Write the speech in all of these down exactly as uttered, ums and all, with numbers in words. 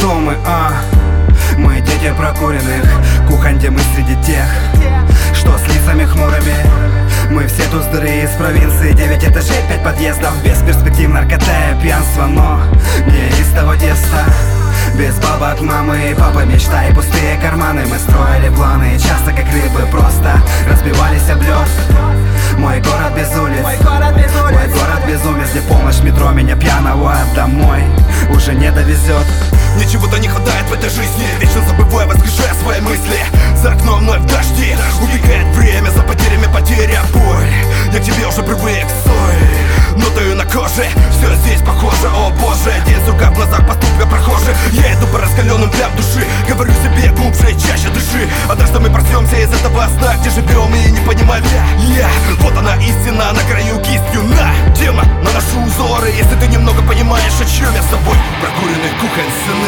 кто мы, а? Мы дети прокуренных кухонь, где мы среди тех, что с лицами хмурыми. Мы все туздры из провинции, девять этажей, пять подъездов, без перспектив, наркота и пьянство, но не из того детства. Без бабок, мамы и папы, мечта и пустые карманы. Мы строили планы, часто как рыбы просто разбивались об лед. Мой город без улиц, мой город без улиц, мой город безумец, где помощь метро меня пьяного домой уже не довезет. Мне чего-то не хватает в этой жизни, вечно забывая, воскрешая свои мысли. За окном вновь дожди, убегает время, за потерями потеря, боль. Я к тебе уже привык, соль, нотаю на коже, все здесь похоже, о боже. День сурка в глазах, поступка прохожих. Я иду по раскаленным плям души, говорю себе глубже и чаще дыши. Однажды мы проснемся из этого сна, где живем и не понимаем я. Вот она истина, на краю кистью, на, тема, наношу узоры. Если ты немного понимаешь, о чем я с тобой, прокуренный кухонь сыны.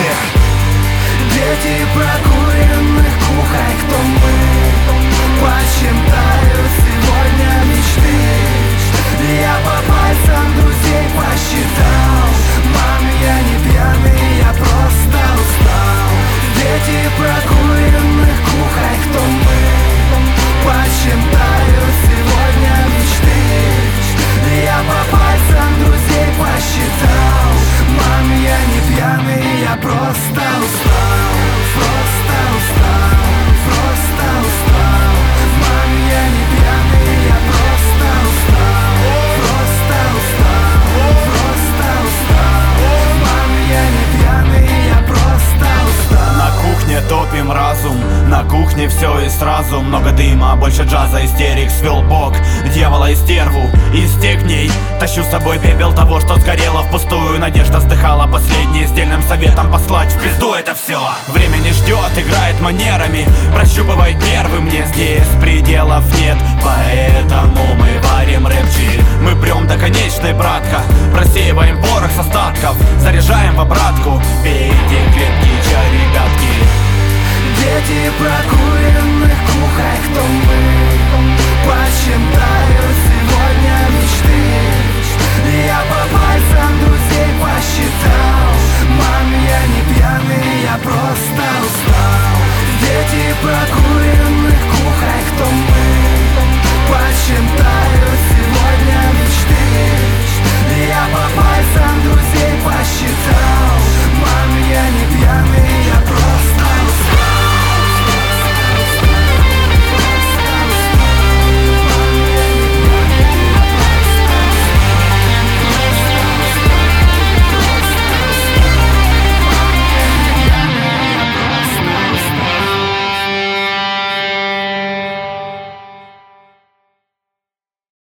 Дети прокуренных кухонь, кто мы? Посчитаю сегодня мечты. Я по пальцам друзей посчитал. Мам, я не пьяный, я просто устал. Дети прокуренных кухонь, кто мы? Посчитаю сегодня мечты. Я по пальцам друзей посчитал. Мам, я не пьяный, я просто устал. Просто устал, просто устал. Мам, я не пьяный, я просто устал. Просто устал, просто устал. Мам, я не пьяный, я просто устал. На кухне топим разум, на кухне все и сразу. Много дыма, больше джаза, истерик свел бог дьявола и стерву, и стек ней. Тащу с собой пепел того, что сгорело впустую. Надежда вздыхала последней, с дельным советом послать в пизду это все. Время не ждет, играет манерами, прощупывает нервы, мне здесь пределов нет. Поэтому мы варим рэпчи, мы прем до конечной, братка. Просеиваем порох с остатков, заряжаем в обратку. Пейте крепкий чай, ребятки. Дети прокуренных